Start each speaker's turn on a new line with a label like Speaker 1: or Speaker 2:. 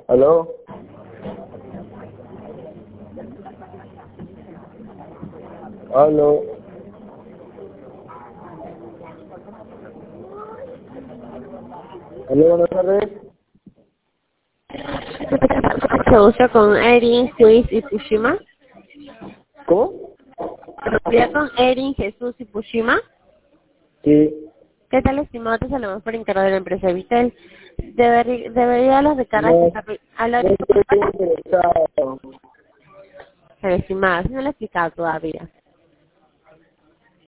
Speaker 1: ¿Aló? ¿Aló? ¿Aló, buenas tardes?
Speaker 2: Se usa con Erin, Luis y Fushima.
Speaker 1: ¿Cómo?
Speaker 2: Se usa con Erin, Jesús y Fushima.
Speaker 1: Sí.
Speaker 2: ¿Qué tal, estimado? Te saludamos por encargo de la empresa Vitel. Debería las recargas
Speaker 1: No,
Speaker 2: estar a la
Speaker 1: no estoy interesado.
Speaker 2: estimada, si no lo he explicado todavía.